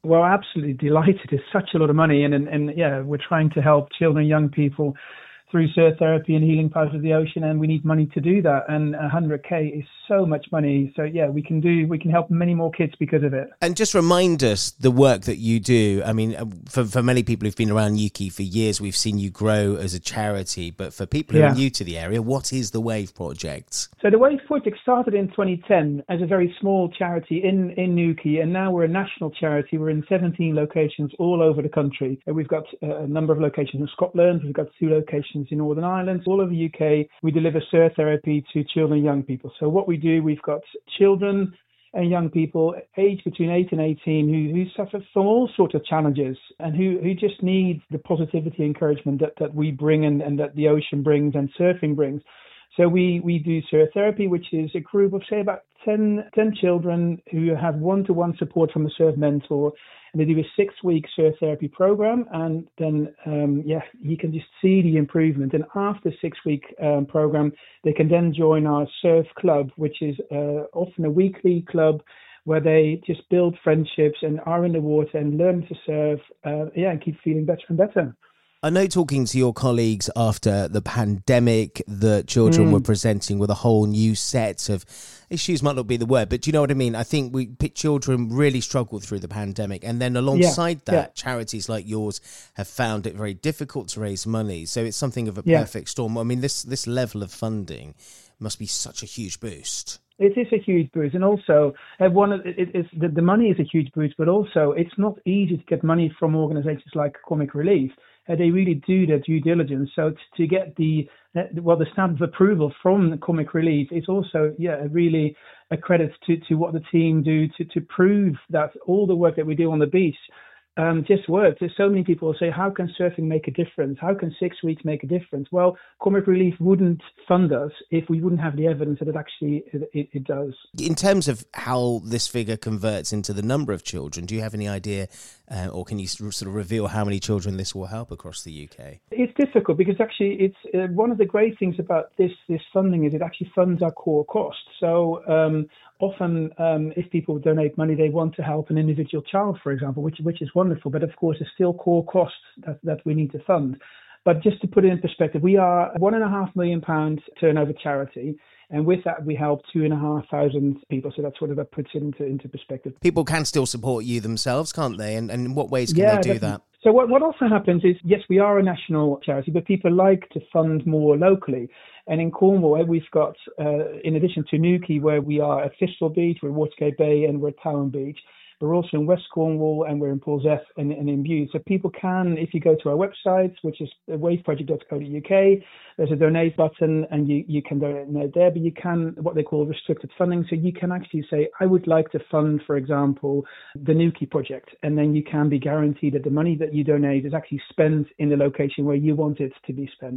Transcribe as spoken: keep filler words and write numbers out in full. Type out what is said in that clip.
Well, absolutely delighted. It's such a lot of money, and, and and yeah, we're trying to help children, young people through surf therapy and healing powers of the ocean, and we need money to do that. And one hundred K is so much money. So yeah, we can do we can help many more kids because of it. And just remind us the work that you do. I mean, for for many people who've been around Newquay for years, we've seen you grow as a charity. But for people who Yeah. are new to the area, what is the WAVE project? So the WAVE project started in twenty ten as a very small charity in, in Newquay, and now we're a national charity. We're in seventeen locations all over the country. And we've got a number of locations in Scotland. We've got two locations in Northern Ireland. All over the U K, we deliver surf therapy to children and young people. So what we do, we've got children and young people aged between eight and eighteen who, who suffer from all sorts of challenges and who, who just need the positivity encouragement that, that we bring and, and that the ocean brings and surfing brings. So we, we do surf therapy, which is a group of, say, about ten, ten children who have one-to-one support from a surf mentor. And they do a six-week surf therapy program. And then, um, yeah, you can just see the improvement. And after the six-week um, program, they can then join our surf club, which is uh, often a weekly club where they just build friendships and are in the water and learn to surf, uh, yeah, and keep feeling better and better. I know talking to your colleagues after the pandemic that children mm. were presenting with a whole new set of issues, might not be the word, but do you know what I mean? I think we children really struggled through the pandemic. And then alongside yeah, that, yeah. charities like yours have found it very difficult to raise money. So it's something of a yeah. perfect storm. I mean, this, this level of funding must be such a huge boost. It is a huge boost, and also uh, one of it is the, the money is a huge boost, but also it's not easy to get money from organisations like Comic Relief. Uh, they really do their due diligence. So t- to get the uh, well the stamp of approval from Comic Relief is also yeah really a credit to, to what the team do to, to prove that all the work that we do on the beach um, just works. There's so many people who say, how can surfing make a difference? How can six weeks make a difference? Well, Comic Relief wouldn't fund us if we wouldn't have the evidence that it actually it, it, it does. In terms of how this figure converts into the number of children, do you have any idea, uh, or can you sort of reveal how many children this will help across the U K? It's difficult because actually it's uh, one of the great things about this this funding is it actually funds our core costs. So um, often um, if people donate money, they want to help an individual child, for example, which which is wonderful. But of course, there's still core costs that, that we need to fund. But just to put it in perspective, we are a one and a half million pound turnover charity. And with that, we help two and a half thousand people. So that's sort of that puts it into, into perspective. People can still support you themselves, can't they? And, and in what ways can yeah, they do definitely. that? So what, what also happens is, yes, we are a national charity, but people like to fund more locally. And in Cornwall, we've got, uh, in addition to Newquay, where we are at Thistle Beach, we're at Watergate Bay, and we're at Town Beach. We're also in West Cornwall, and we're in Polzeath and, and in Bude. So people can, if you go to our website, which is wave project dot co dot U K, there's a donate button, and you, you can donate there. But you can, what they call restricted funding. So you can actually say, I would like to fund, for example, the Newquay project. And then you can be guaranteed that the money that you donate is actually spent in the location where you want it to be spent.